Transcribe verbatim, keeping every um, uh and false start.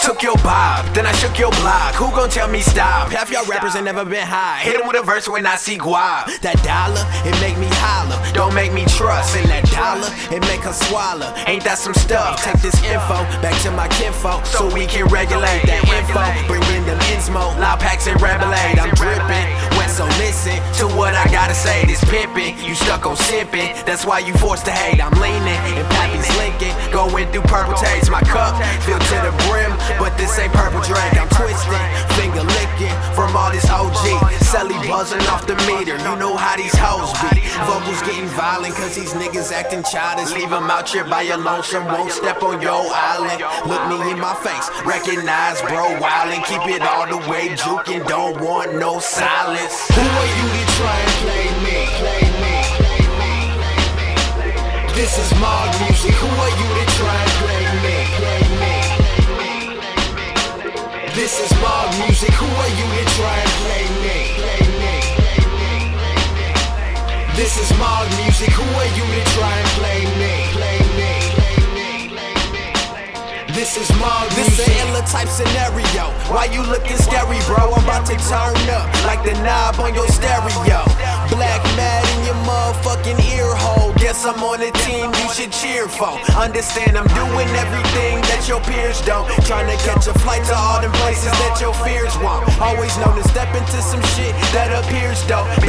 took your bob, then I shook your block. Who gon' tell me stop? Half y'all rappers ain't never been high. Hit him with a verse when I see guap. That dollar, it make me holler. Don't make me trust. And that dollar, it make her swallow. Ain't that some stuff? Take this info back to my kinfolk so we can regulate that info. Bring in them Insmo, loud packs and Rebelade. I'm dripping, wet, so listen to what I gotta say. This pimpin', you stuck on sippin'. That's why you forced to hate. I'm leaning and Pappy's linking, going through purple taste. My cup filled to the brim, but this ain't purple drink. I'm twisting, finger licking from all this O G. Celly buzzing off the meter, you know how these hoes be. Vocals getting violent cause these niggas acting childish. Leave them out here by your lonesome, won't step on your island. Look me in my face, recognize bro wildin'. Keep it all the way jukin', don't want no silence. Who are you to try and play me? Play me. This is Mog Music, who are you to try and play me? Play me. This is Mog Music, who are you to try and play me? Play me. This is Mog Music, who are you to try and play me? Play me. This is Mog Music. This an illa type scenario. Why you looking scary, bro? I'm about to turn up like the knob on your stereo. Black mad in your motherfucking ear hole. Guess I'm on a team you should cheer for. Understand I'm doing everything that your peers don't. Trying to catch a flight to all them places that your fears want. Always known to step into some shit that appears dope.